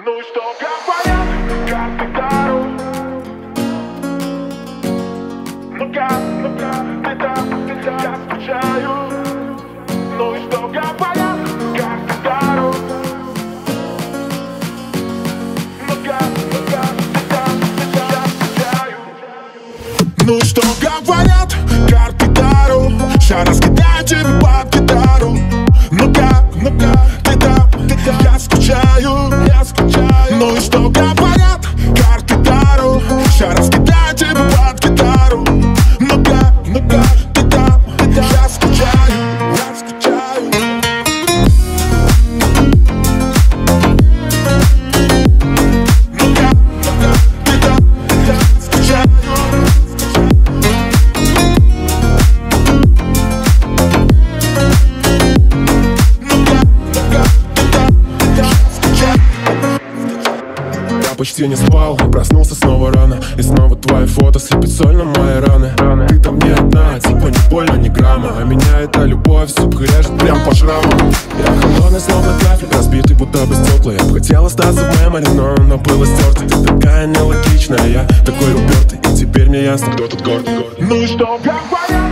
Ну и что говорят, как ты дару? Ну-ка, ты там, я скучаю. Ну и что говорят, как ты дару? Ну-ка, ты там, я скучаю. Ну и что говорят, как ты дару? Ща раскидаю тебе под гитару. Ну-ка, ты там, я скучаю. Ну и что говорят, как ты дару? Ща раскидаю тебе под гитару. Ну-ка, ты там, я скучаю. Ну-ка, ты там, я скучаю. Я почти не спал, проснулся снова рано. И снова твои фото слепит соль на мои раны. Ты там не одна, типа не больно, ни грамма. А меня эта любовь, сука, режет прям по шрамам. Я холодный, словно трафик, разбитый, будто бы стекла. Я бы хотел остаться в мемори, но было стерто. Ты такая нелогичная, я такой упертый. И теперь мне ясно, кто тут гордый. Ну и что говорят?